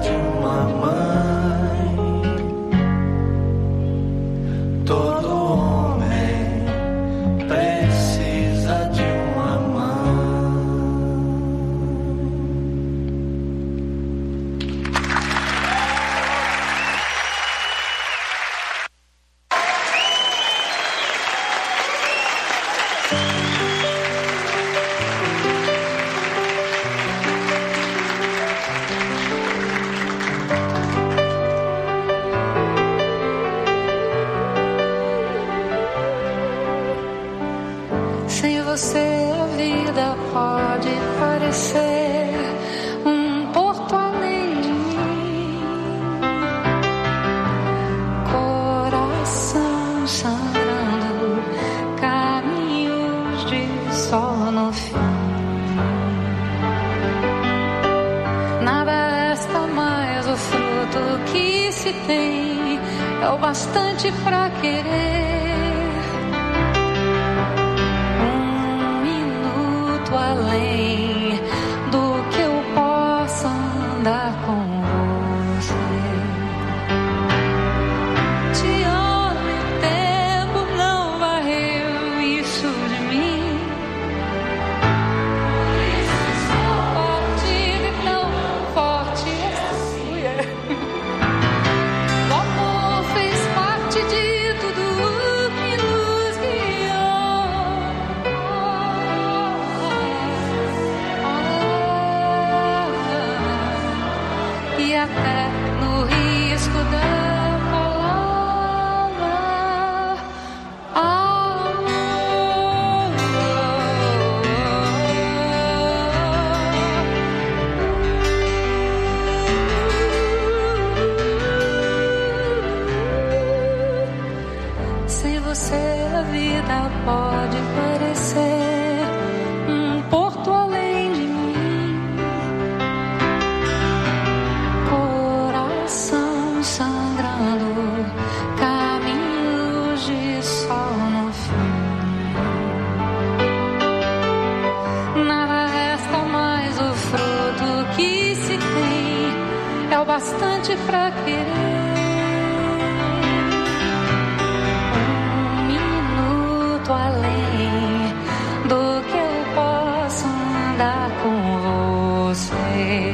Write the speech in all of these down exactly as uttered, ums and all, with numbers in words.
de uma mãe. Todo homem precisa de uma mãe. Sem você a vida pode parecer um porto além de mim. Coração sangrando, caminhos de sol no fim. Nada resta mais, o fruto que se tem é o bastante pra querer. Além do que eu possa andar com você. Te amo e o tempo não varreu isso de mim. Por isso sou forte e tão forte assim. O amor fez parte de tudo que nos guiou. E até no risco da palavra amor. Sem você a vida pode parecer um porto além de mim. Sangrando, caminhos de sol no fim. Nada resta mais, o fruto que se tem é o bastante pra querer. Um minuto além do que eu posso andar com você.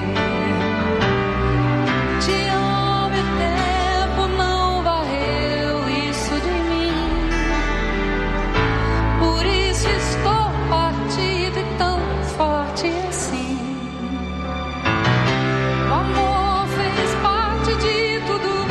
Tudo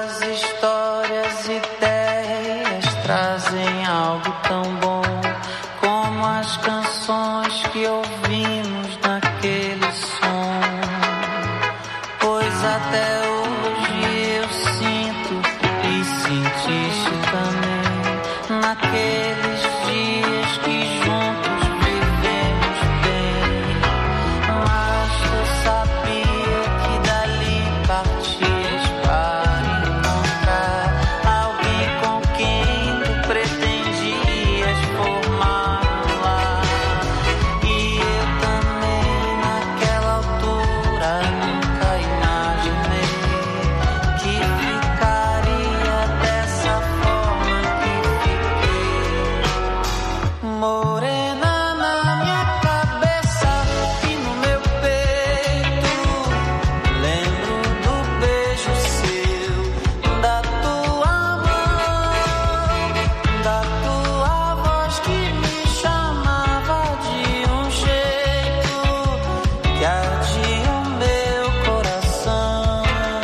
Suas histórias e ideias trazem algo tão bom como as canções que ouvimos naquele som. Pois até hoje eu sinto e sentiste também naqueles dias que juntos vivemos bem. Mas tu sabia que dali partias para encontrar alguém com quem tu pretendias formar um lar. E eu também naquela altura nunca imaginei que ficaria dessa forma que fiquei. Morena na minha cabeça e no meu peito, lembro do beijo seu, da tua mão, da tua voz que me chamava de um jeito que ardia o meu coração.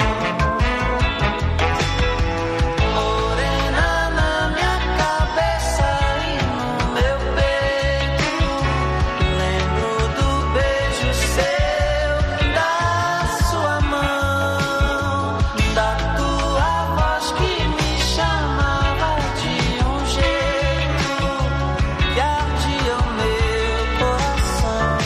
Morena na minha cabeça e no meu peito, lembro do beijo seu, da sua mão, da tua voz que me chamava de um jeito que ardia o meu coração.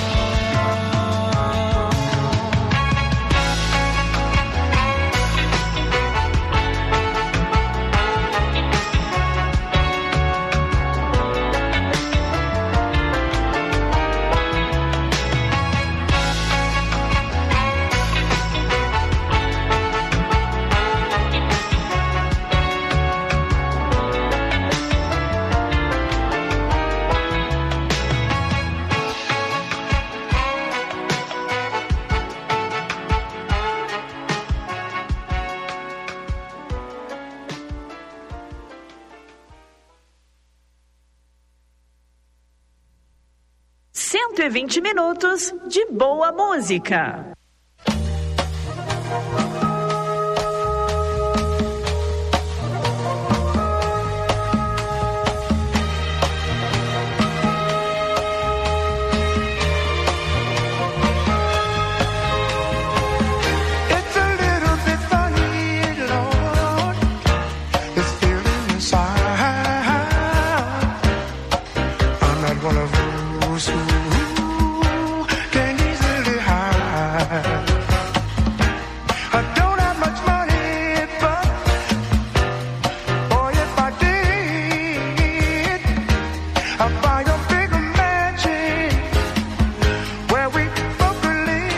cento e vinte minutos de boa música. It's a little bit funny, Lord, this feeling inside. I'm not one of those who can easily hide. I don't have much money, but boy, if I did, I'd buy a bigger mansion where we both could live.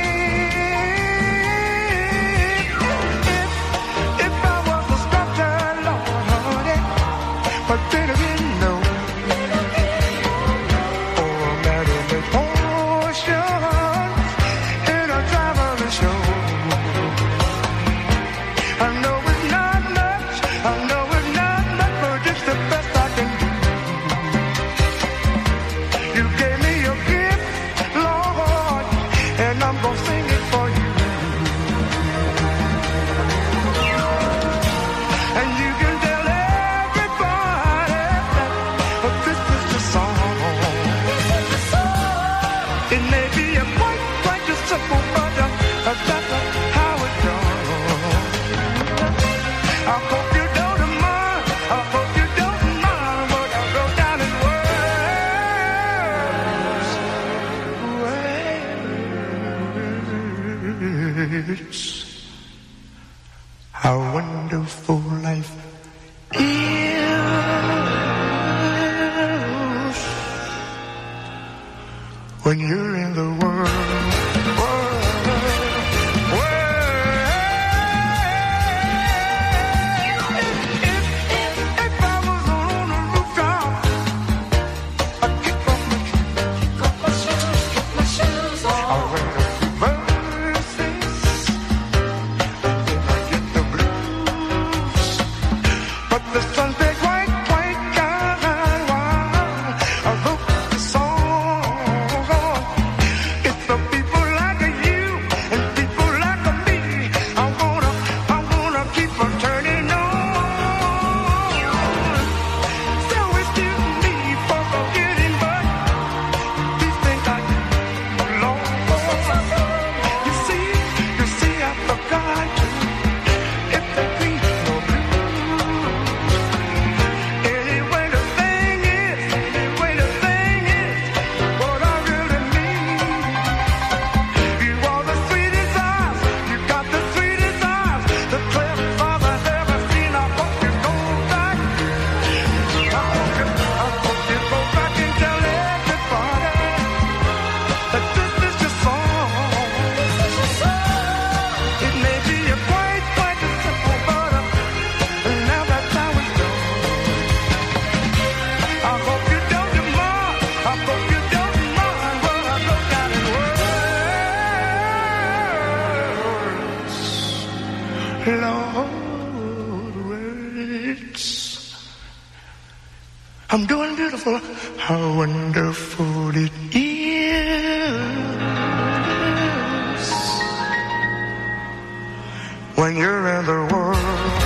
If, if I was a sculptor, Lord, but then again, no. Or a man in the ocean in a traveling show. I know it's not much, I know it's not much, but it's the best I can do. You gave me a gift, Lord, and I'm gonna sing it for you. And you can tell everybody that this is the song. It may be a quite, quite a simple, but uh, uh, that's uh, how it goes. I hope you don't mind, I hope you don't mind what I wrote down in words. How wonderful life is when you're in the world. If I was on a rooftop, I'd kick off my shoes. I'd wear a few verses, and then I'd get the blues. I'm doing beautiful. How wonderful it is when you're in the world.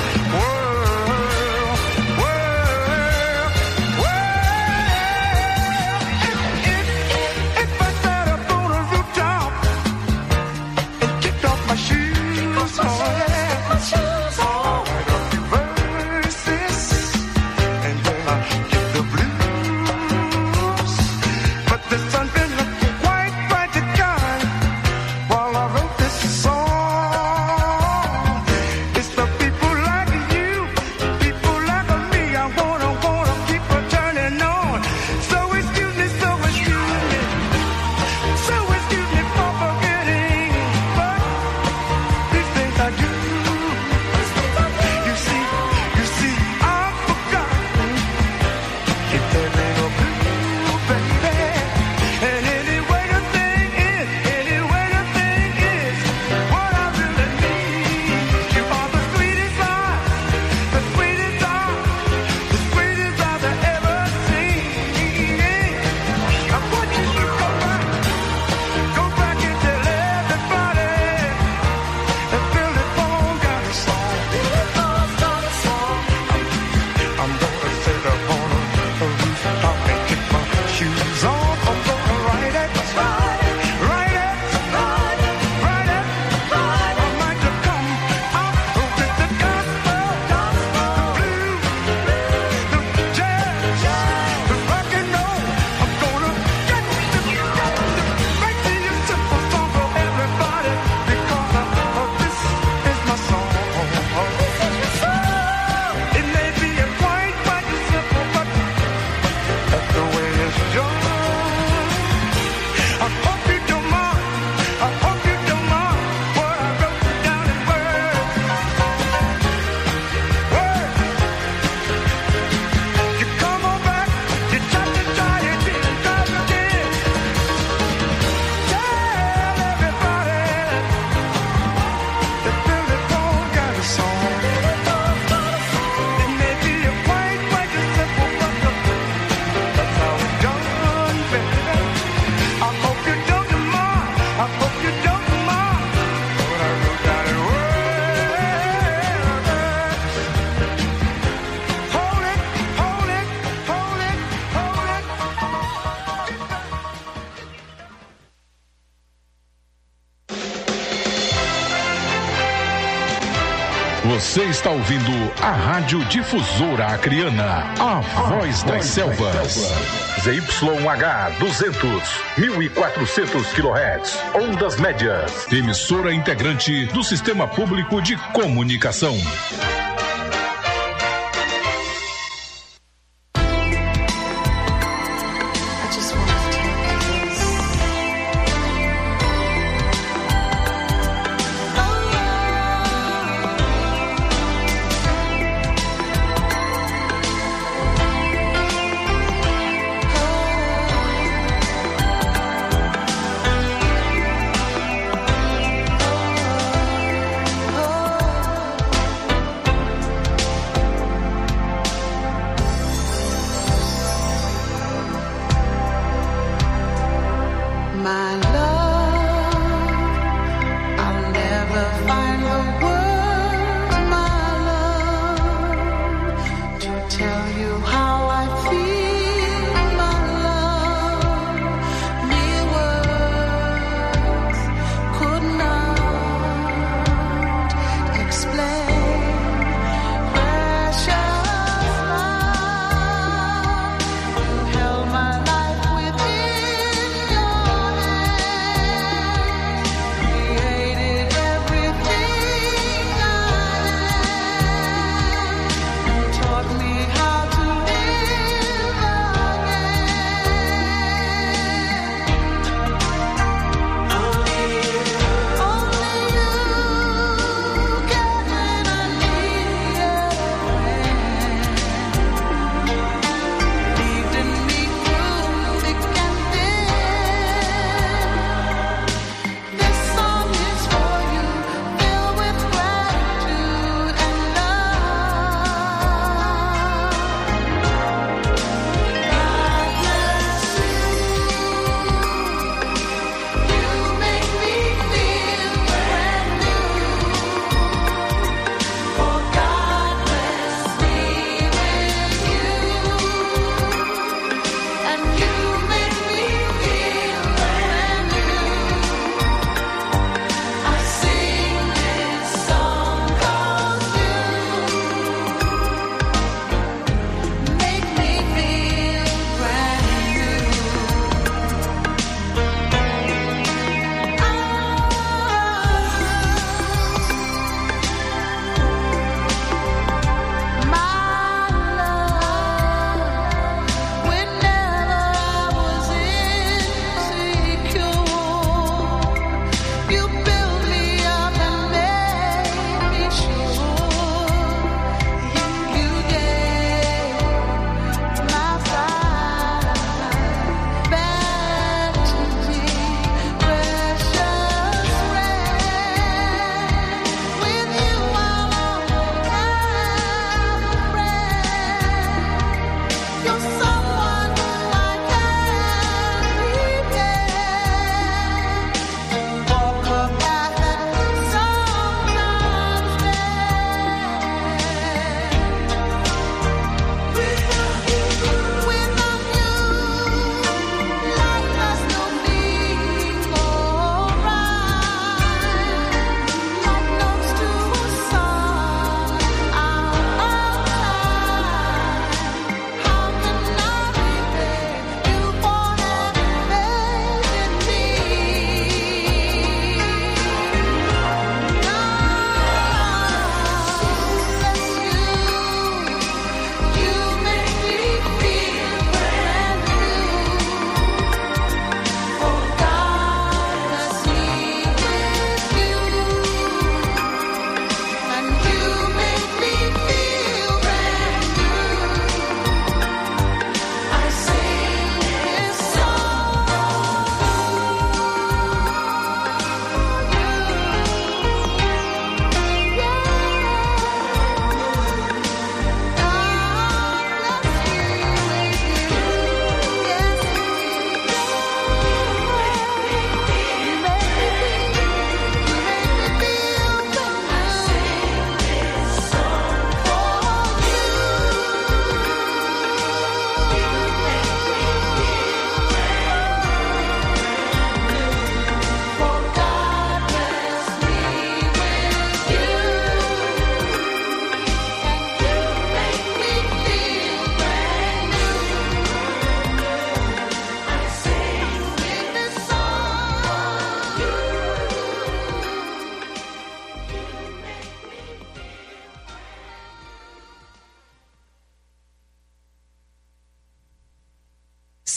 Você está ouvindo a Rádio Difusora Acreana, a voz das selvas. Z Y H duzentos, mil e quatrocentos quilohertz, ondas médias. Emissora integrante do Sistema Público de Comunicação.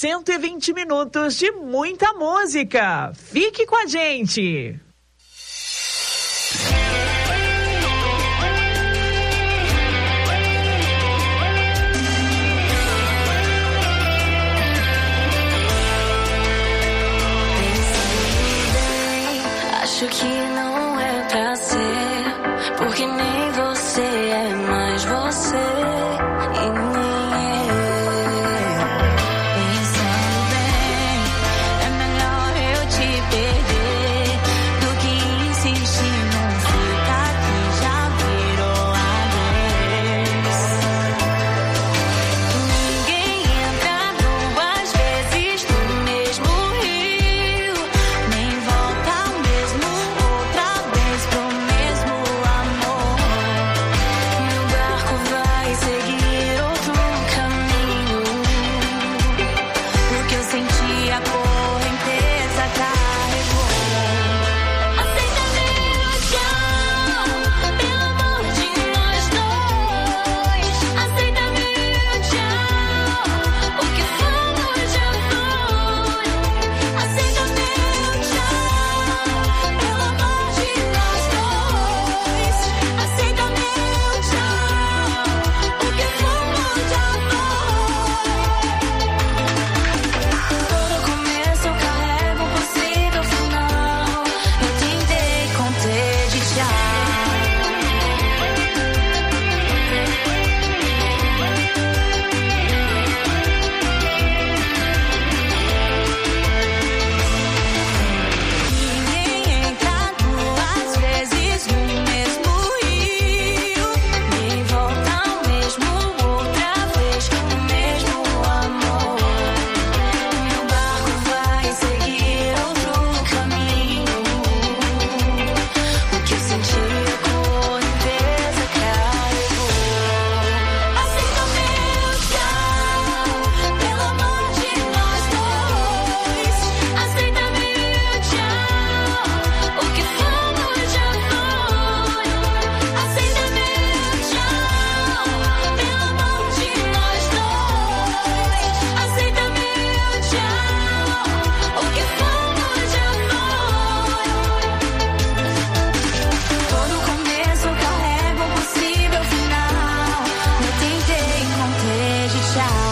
cento e vinte minutos de muita música. Fique com a gente. Acho que não é pra ser, porque nem você é mais você e nem eu. Pensando bem, é melhor eu te perder do que insistir num ficar que já virou adeus. Ninguém entra duas vezes no mesmo rio, nem volta ao mesmo outra vez pro mesmo amor. Meu barco vai seguir outro caminho, porque eu senti a correnteza carregou. Aceita meu tchau, pelo amor de nós dois. Aceita meu tchau, o que fomos já foi. Aceita meu tchau, pelo amor de nós dois. Aceita meu tchau, o que fomos já foi. Todo começo eu carrego um possível final. Eu tentei conter de tchau. Ninguém entra duas vezes no mesmo rio, nem volta ao mesmo outra vez com o mesmo amor. Meu barco vai seguir outro caminho, o que eu senti a correnteza carregou. Aceita meu tchau, pelo amor de nós dois. Aceita meu tchau, o que fomos já foi. Aceita meu tchau, pelo amor de nós dois. Aceita meu tchau, o que fomos já foi. Todo começo carrega um possível final. Eu tentei conter de tchau.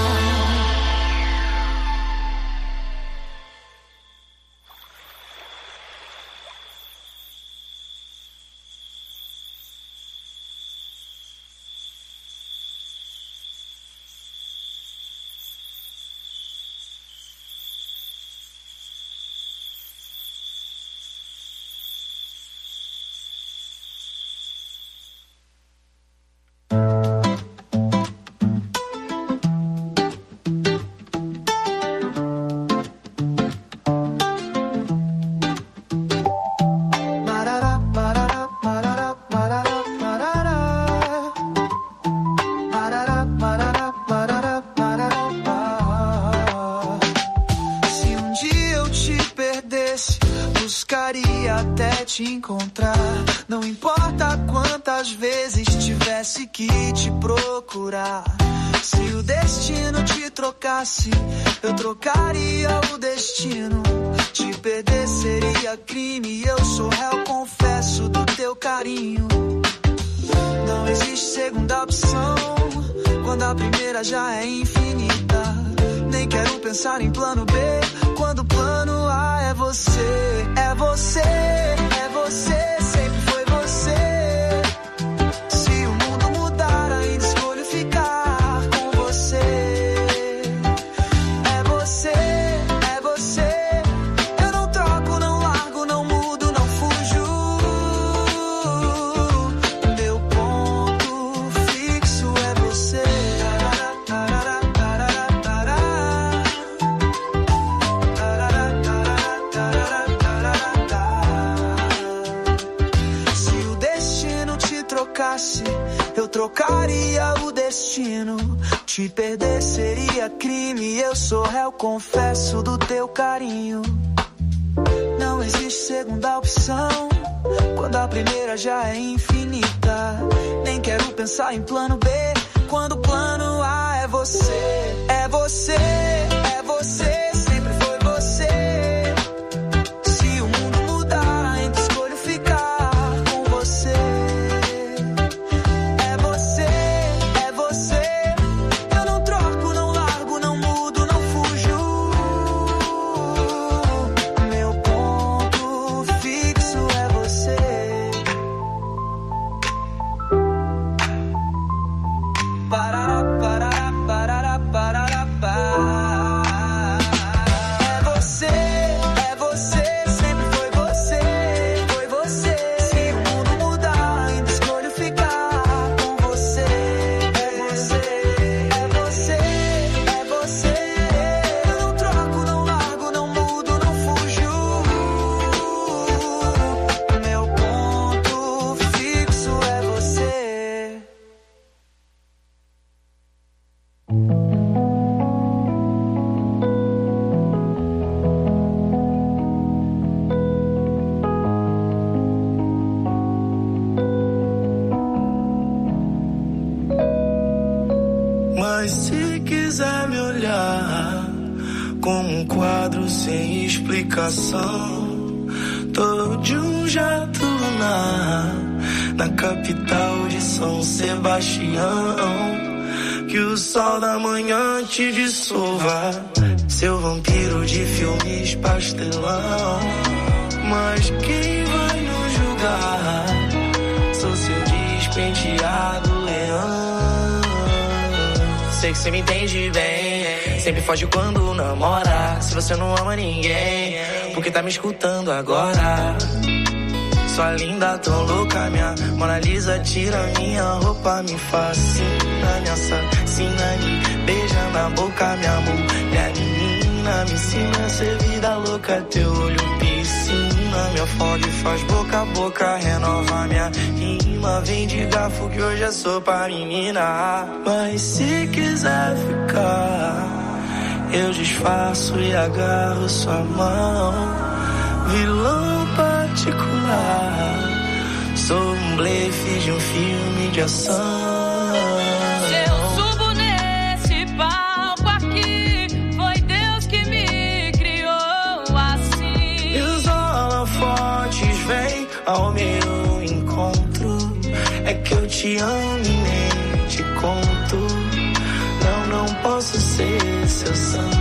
Marará, marará, marará, marará, marará. Marará, marará, marará, marará. Se um dia eu te perdesse, buscaria até te encontrar. Não importa quantas vezes tivesse que te procurar. Se o destino te trocasse, eu trocaria o destino. Te perder seria crime, eu sou réu, confesso do teu carinho. Não existe segunda opção, quando a primeira já é infinita. Nem quero pensar em plano B, quando o plano A é você. É você, é você, sempre foi você. Se o mundo mudar, ainda escolho ficar com você. É você, é você. Eu não troco, não largo, não mudo, não fujo. Meu ponto fixo é você. Tarará, tarará, tarará. Tarará, tarará, tarará, tarará. Se o destino te trocasse, eu trocaria o destino. Te perder seria crime, eu sou réu, confesso do teu carinho. Não existe segunda opção, quando a primeira já é infinita. Nem quero pensar em plano B, quando o plano A é você. É você, é você. você, sempre foi você. Se o mundo mudar, ainda escolho ficar com você. É você, é você. Eu não troco, não largo, não mudo, não fujo. Meu ponto fixo é você. Parará, parará, parará, parará, parará. É você, é você, sempre foi você, foi você. Se o mundo mudar, ainda escolho ficar com você. É você, é você, é você. Eu não troco, não largo, não mudo, não fujo. Meu ponto fixo é você. Mas se quiser me olhar como um quadro sem explicação, tô de um jato lunar na capital de São Sebastião. Que o sol da manhã te dissolva, seu vampiro de filmes pastelão. Mas quem vai nos julgar? Sou seu despenteado leão. Sei que você me entende bem, sempre foge quando namora. Se você não ama ninguém, porque tá me escutando agora? Sua linda, tão louca, minha Mona Lisa, tira minha roupa, me fascina, me assassina, me beija na boca, minha mulher, menina, me ensina a ser vida louca, teu olho piscina, me afoga e faz boca a boca, renova minha rima, vem de garfo que hoje é sopa, menina. Mas se quiser ficar, eu disfarço e agarro sua mão, vilão particular, sou um blefe de um filme de ação. Se eu subo nesse palco aqui, foi Deus que me criou assim. E os holofotes vêm ao meu encontro, é que eu te amo e nem te conto. Não, não posso ser seu santo.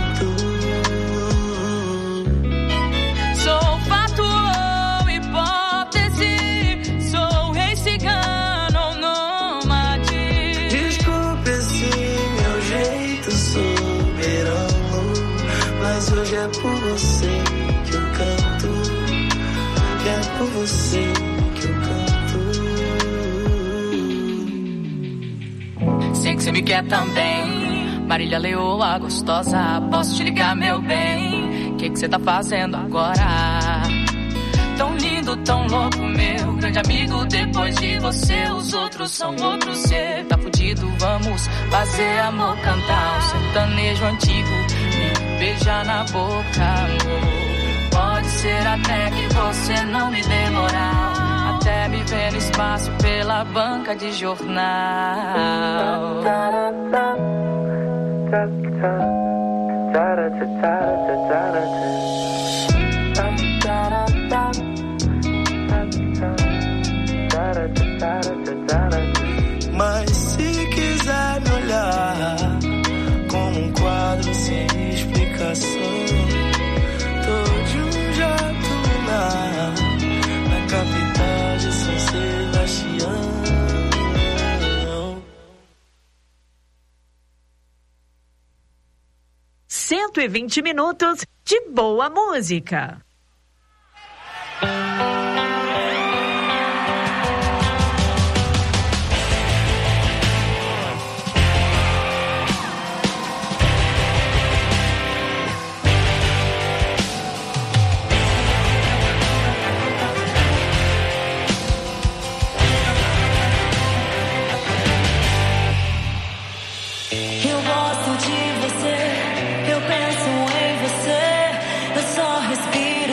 Sou fato ou hipótese, sou rei cigano ou nômade. Desculpe esse meu jeito soberano, mas hoje é por você que eu canto, que é por você que eu canto. Sei que você me quer também, Marília Leoa gostosa, posso te ligar, meu bem? O que que você tá fazendo agora? Tão lindo, tão louco, meu grande amigo. Depois de você, os outros são outros. Cê tá fudido, vamos fazer amor, cantar um sertanejo antigo, me beijar na boca, amor. Pode ser até que você não me dê moral, até me ver no espaço pela banca de jornal. Mas se quiser me olhar como um quadro sem explicação, tô de um jato lunar na capital de São Sebastião. cento e vinte minutos de boa música. Eu gosto de você, eu penso em você, eu só respiro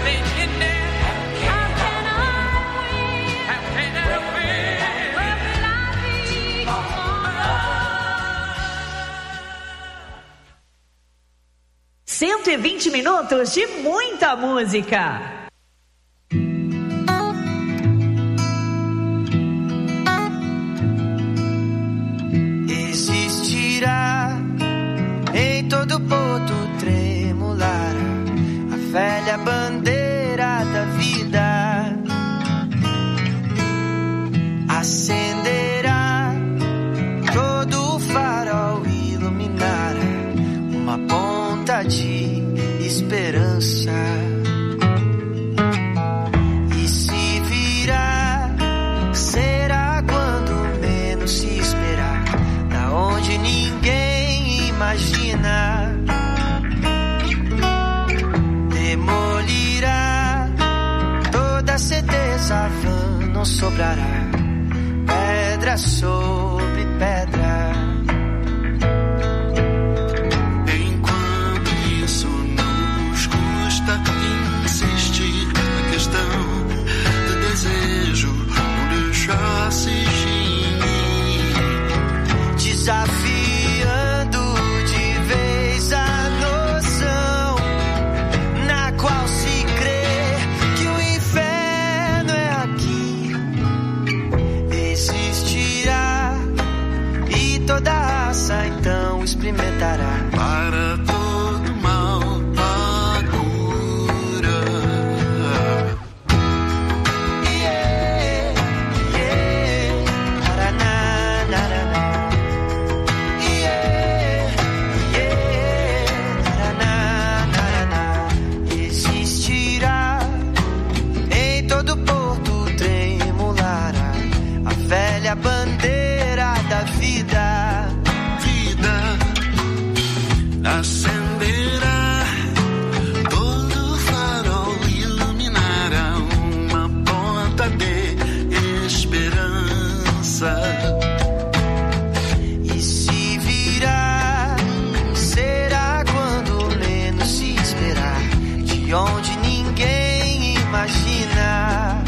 cento e vinte minutos de muita música. Existirá em todo porto tremular a velha bandeira da vida. Acenderá todo o farol, iluminará uma ponta de esperança. E se virá, será quando menos se esperar, da onde ninguém imagina. Demolirá toda certeza vã, não sobrará pedra sobre pedra. Insistir na questão do desejo, não deixar se extinguir, desafiando de vez a noção na qual se crê que o inferno é aqui. Existirá e toda raça então experimentará para todo mal. A bandeira da vida, vida acenderá, todo farol iluminará uma ponta de esperança. E se virá, será quando menos se esperar, de onde ninguém imagina.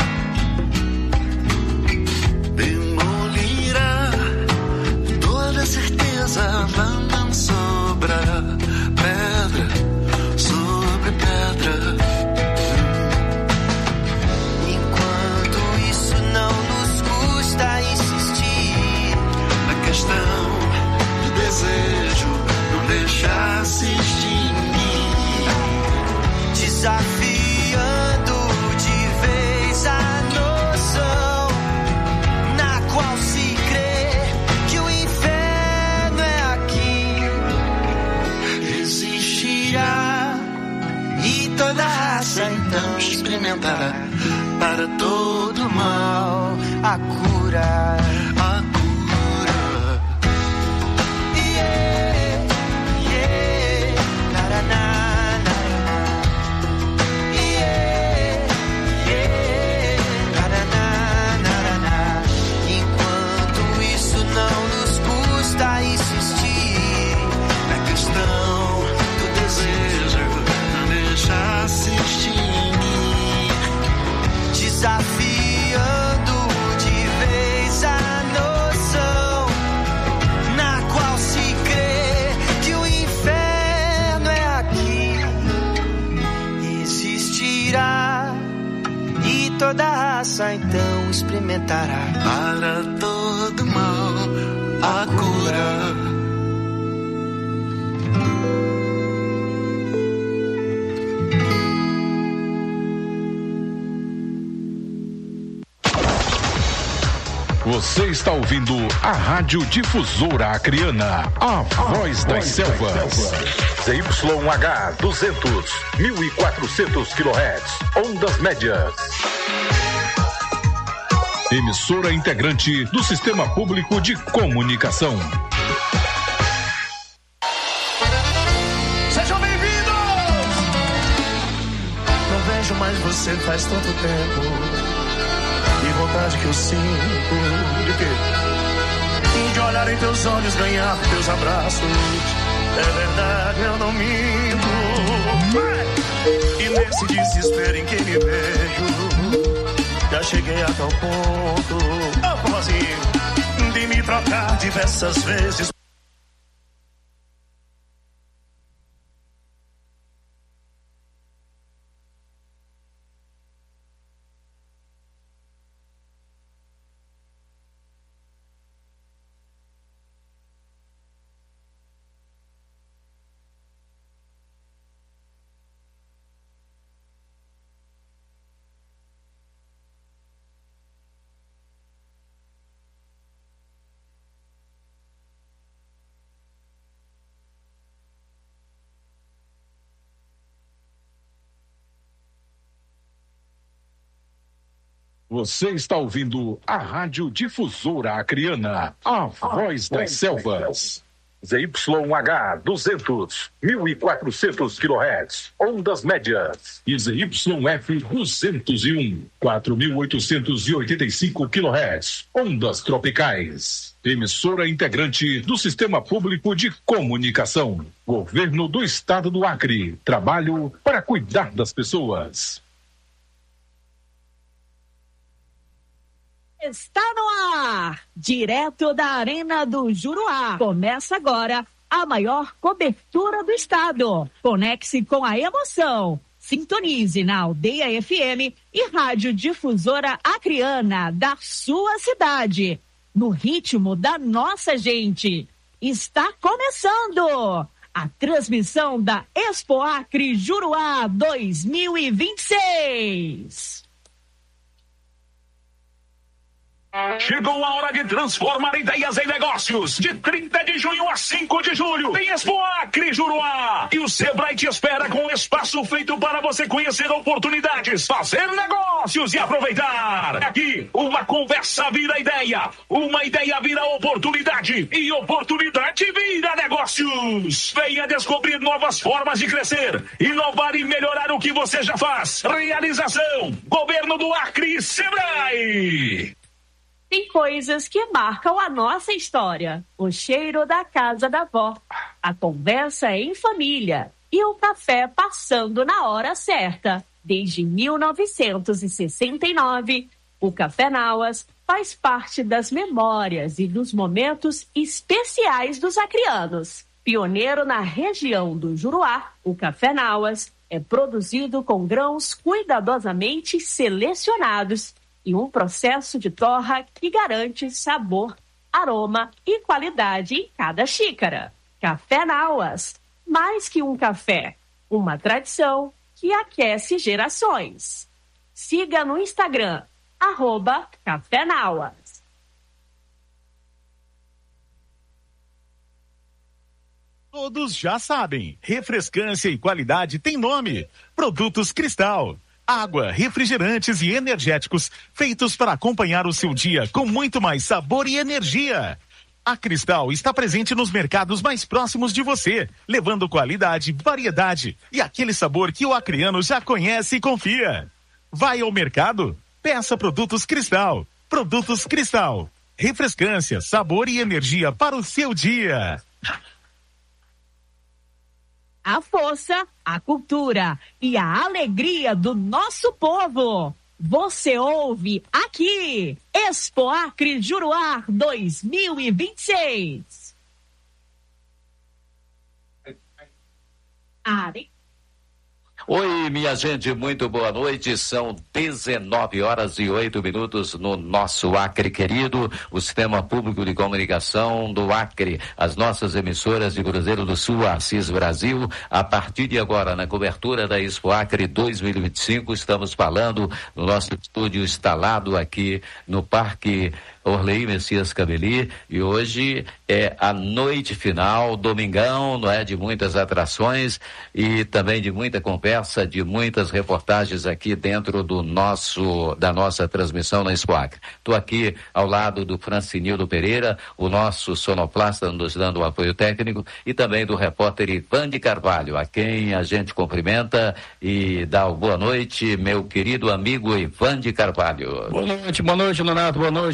Não sobrará pedra sobre pedra. Enquanto isso não nos custa insistir na questão do desejo, não deixar se extinguir, desafiando de vez a noção na qual se crê que o inferno é e toda raça então experimentará para todo mal a cura, a cura. Yeah, yeah, naraná, naraná. Yeah, yeah, naraná, naraná. Enquanto isso não nos custa insistir na questão do desejo, não deixar se extinguir, desafiando de vez a noção na qual se crê que o inferno é aqui. Existirá e toda raça então experimentará para todo mal a cura. Você está ouvindo a Rádio Difusora Acreana, a voz das selvas. Z Y H duzentos, mil e quatrocentos quilohertz, ondas médias. Emissora integrante do Sistema Público de Comunicação. Sejam bem-vindos! Não vejo mais você faz tanto tempo. E vontade que eu sinto de quê? E de olhar em teus olhos, ganhar teus abraços. É verdade, eu não minto. Vai! E nesse desespero em que me vejo, já cheguei a tal ponto, oh, como assim, de me trocar diversas vezes. Você está ouvindo a Rádio Difusora Acreana, a voz das selvas. Z Y H duzentos, mil e quatrocentos quilohertz, ondas médias. E Z Y F duzentos e um, quatro mil oitocentos e oitenta e cinco quilohertz, ondas tropicais. Emissora integrante do Sistema Público de Comunicação. Governo do Estado do Acre. Trabalho para cuidar das pessoas. Está no ar, direto da Arena do Juruá. Começa agora a maior cobertura do estado. Conecte-se com a emoção. Sintonize na Aldeia F M e Rádio Difusora Acreana da sua cidade. No ritmo da nossa gente. Está começando a transmissão da Expo Acre Juruá dois mil e vinte e seis. Chegou a hora de transformar ideias em negócios. De trinta de junho a cinco de julho, tem Expo Acre Juruá. E o Sebrae te espera com um espaço feito para você conhecer oportunidades, fazer negócios e aproveitar. Aqui, uma conversa vira ideia, uma ideia vira oportunidade e oportunidade vira negócios. Venha descobrir novas formas de crescer, inovar e melhorar o que você já faz. Realização: Governo do Acre e Sebrae. Tem coisas que marcam a nossa história. O cheiro da casa da avó, a conversa em família e o café passando na hora certa. Desde mil novecentos e sessenta e nove, o Café Nauas faz parte das memórias e dos momentos especiais dos acreanos. Pioneiro na região do Juruá, o Café Nauas é produzido com grãos cuidadosamente selecionados e um processo de torra que garante sabor, aroma e qualidade em cada xícara. Café Nauas, mais que um café, uma tradição que aquece gerações. Siga no Instagram, arroba Café Nauas. Todos já sabem, refrescância e qualidade tem nome. Produtos Cristal. Água, refrigerantes e energéticos feitos para acompanhar o seu dia com muito mais sabor e energia. A Cristal está presente nos mercados mais próximos de você, levando qualidade, variedade e aquele sabor que o acreano já conhece e confia. Vai ao mercado? Peça Produtos Cristal. Produtos Cristal. Refrescância, sabor e energia para o seu dia. A força, a cultura e a alegria do nosso povo. Você ouve aqui, Expo Acre Juruá dois mil e vinte e seis. Ari. Oi, minha gente, muito boa noite. São dezenove horas e oito minutos no nosso Acre querido, o Sistema Público de Comunicação do Acre, as nossas emissoras de Cruzeiro do Sul, Assis Brasil. A partir de agora, na cobertura da Expo Acre dois mil e vinte e cinco, estamos falando no nosso estúdio instalado aqui no Parque Orley Messias Cabeli, e hoje é a noite final, domingão, não é, de muitas atrações e também de muita conversa, de muitas reportagens aqui dentro do nosso, da nossa transmissão na Expo Acre. Estou aqui ao lado do Francinildo Pereira, o nosso sonoplasta nos dando o apoio técnico, e também do repórter Ivan de Carvalho, a quem a gente cumprimenta e dá o boa noite, meu querido amigo Ivan de Carvalho. Boa noite, boa noite, Leonardo, boa noite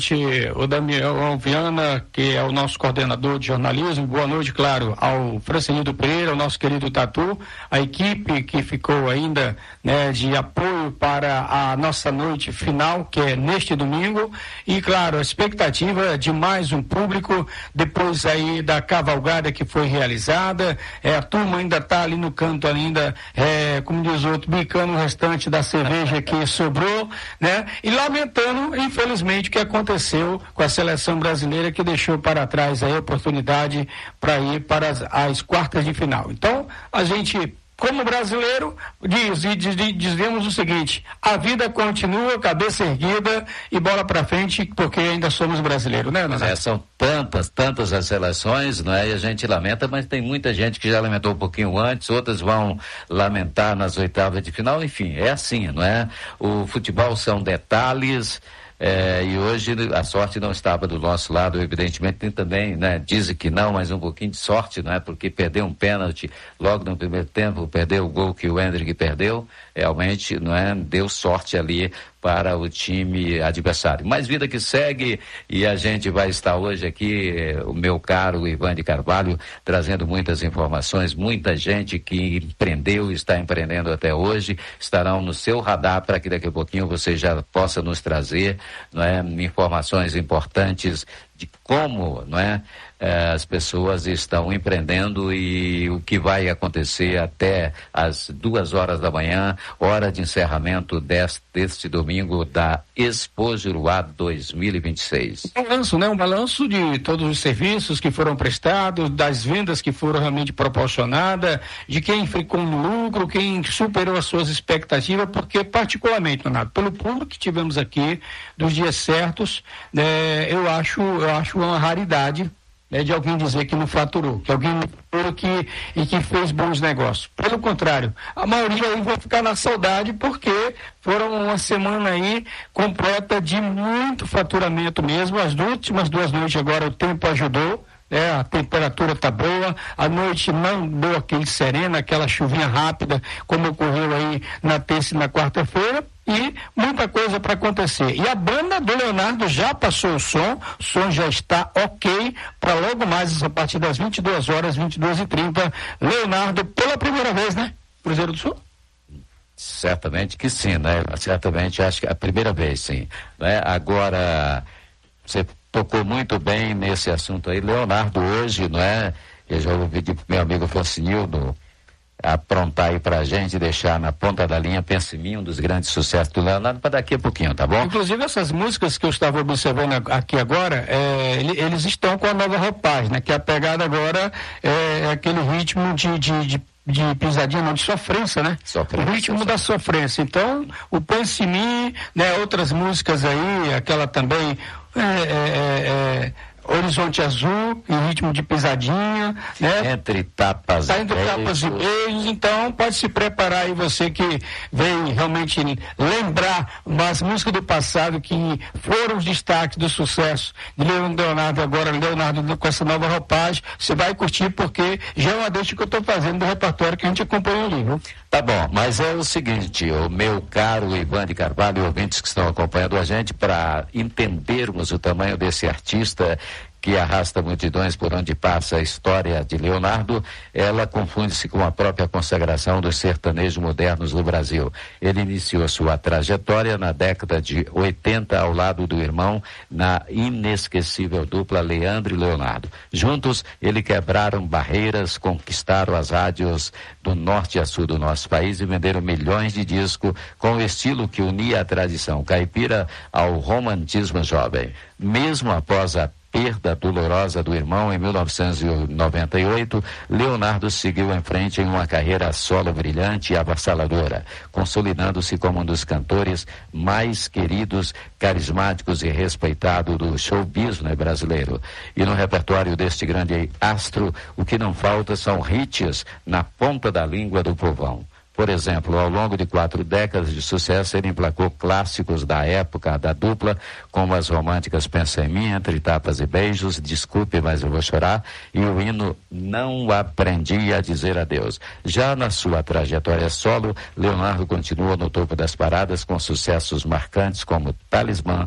o Daniel Viana, que é o nosso coordenador de jornalismo. Boa noite, claro, ao Francinildo Pereira, o nosso querido Tatu, a equipe que ficou ainda, né, de apoio para a nossa noite final, que é neste domingo, e claro, a expectativa de mais um público, depois aí da cavalgada que foi realizada, é, a turma ainda está ali no canto ainda, é, como diz o outro, bicando o restante da cerveja que sobrou, né, e lamentando, infelizmente, o que aconteceu com a seleção brasileira, que deixou para trás aí a oportunidade para ir para as, as quartas de final. Então, a gente, como brasileiro, diz e diz, dizemos o seguinte: a vida continua, cabeça erguida e bola para frente, porque ainda somos brasileiros, né, Donato? É, são tantas, tantas as seleções, não é? E a gente lamenta, mas tem muita gente que já lamentou um pouquinho antes, outras vão lamentar nas oitavas de final, enfim, é assim, não é? O futebol são detalhes. É, e hoje a sorte não estava do nosso lado, evidentemente tem também, né, dizem que não, mas um pouquinho de sorte, não é? Porque perdeu um pênalti logo no primeiro tempo, perdeu o gol que o Hendrick perdeu, realmente, não é? Deu sorte ali para o time adversário. Mas vida que segue, e a gente vai estar hoje aqui, eh, o meu caro Ivan de Carvalho, trazendo muitas informações, muita gente que empreendeu e está empreendendo até hoje, estarão no seu radar para que daqui a pouquinho você já possa nos trazer, não é, informações importantes de como, não é, eh, as pessoas estão empreendendo e o que vai acontecer até as duas horas da manhã, hora de encerramento deste, deste domingo da Expo Juruá dois mil e vinte e seis. Um balanço, né? Um balanço de todos os serviços que foram prestados, das vendas que foram realmente proporcionadas, de quem ficou no lucro, quem superou as suas expectativas, porque particularmente, Donato, pelo público que tivemos aqui, dos dias certos, né, eu acho, eu acho uma raridade, né, de alguém dizer que não faturou, que alguém faturou que, e que fez bons negócios. Pelo contrário, a maioria aí vai ficar na saudade, porque foram uma semana aí completa de muito faturamento mesmo. As últimas duas noites agora o tempo ajudou, é, a temperatura tá boa, a noite não deu aquele sereno, aquela chuvinha rápida, como ocorreu aí na terça e na quarta-feira, e muita coisa para acontecer. E a banda do Leonardo já passou o som, o som já está ok para logo mais, a partir das vinte e duas horas, vinte e duas e trinta, Leonardo pela primeira vez, né? Cruzeiro do Sul? Certamente que sim, né? Certamente, acho que é a primeira vez, sim. Né? Agora, você tocou muito bem nesse assunto aí, Leonardo hoje, não é? Eu já ouvi de meu amigo Francinildo aprontar aí pra gente, deixar na ponta da linha, pensa em mim, um dos grandes sucessos do Leonardo, para daqui a pouquinho, tá bom? Inclusive essas músicas que eu estava observando aqui agora, é, eles estão com a nova roupagem, né? Que a pegada agora é aquele ritmo de, de, de de pisadinha, não, de sofrência, né? Sofrência, o ritmo sofrência. da sofrência. Então, o Pense em Mim, né? Outras músicas aí, aquela também, é, é, é, Horizonte Azul, em ritmo de pisadinha, né? Entre tapas tá entre tapas e beijos, então pode se preparar aí, você que vem realmente lembrar as músicas do passado que foram os destaques do sucesso de Leonardo, agora Leonardo com essa nova roupagem, você vai curtir, porque já é uma deixa que eu estou fazendo do repertório que a gente acompanha ali, viu? Tá bom, mas é o seguinte, o meu caro Ivan de Carvalho e ouvintes que estão acompanhando a gente, para entendermos o tamanho desse artista que arrasta multidões por onde passa a história de Leonardo, ela confunde-se com a própria consagração dos sertanejos modernos no Brasil. Ele iniciou sua trajetória na década de oitenta ao lado do irmão, na inesquecível dupla Leandro e Leonardo. Juntos, eles quebraram barreiras, conquistaram as rádios do norte a sul do nosso país e venderam milhões de discos com o estilo que unia a tradição caipira ao romantismo jovem. Mesmo após a perda dolorosa do irmão em mil novecentos e noventa e oito, Leonardo seguiu em frente em uma carreira solo brilhante e avassaladora, consolidando-se como um dos cantores mais queridos, carismáticos e respeitados do showbiz, né, brasileiro. E no repertório deste grande astro, o que não falta são hits na ponta da língua do povão. Por exemplo, ao longo de quatro décadas de sucesso, ele emplacou clássicos da época da dupla, como as românticas Pensa em Mim, Entre Tapas e Beijos, Desculpe, Mas Eu Vou Chorar, e o hino Não Aprendi a Dizer Adeus. Já na sua trajetória solo, Leonardo continua no topo das paradas com sucessos marcantes como Talismã,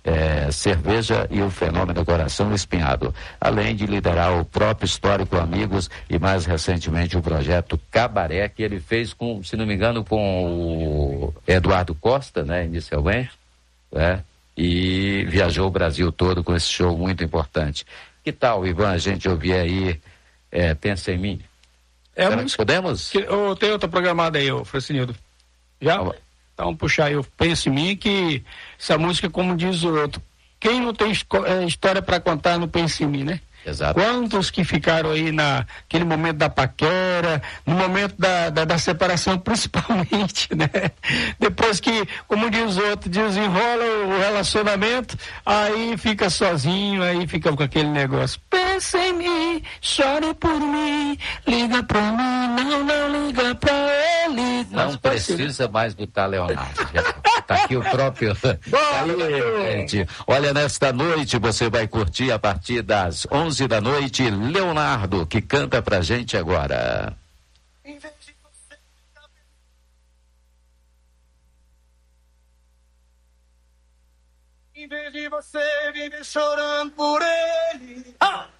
é, cerveja e o fenômeno Coração Espinhado, além de liderar o próprio Histórico Amigos e mais recentemente o projeto Cabaré, que ele fez com, se não me engano, com o Eduardo Costa, né, inicialmente, né, e viajou o Brasil todo com esse show muito importante. Que tal, Ivan, a gente ouvir aí é, Pensa em Mim? É, Será que podemos? Que, oh, tem outra programada aí, ô Francinildo. Já? Ah, então puxar aí, eu Penso em Mim, que essa música, como diz o outro, quem não tem é, história para contar não pensa em mim, né? Exato. Quantos que ficaram aí naquele momento da paquera, no momento da, da, da separação, principalmente, né? Depois que, como diz o outro, desenrola o relacionamento, aí fica sozinho, aí fica com aquele negócio. Pensa em mim, chore por mim, liga pra mim, não, não liga pra ele. Não precisa mais botar Leonardo. Já tá aqui o próprio. Aí, gente. Olha, nesta noite você vai curtir a partir das onze da noite, Leonardo, que canta pra gente agora. Em vez de você, em vez de você viver chorando por ele, ah!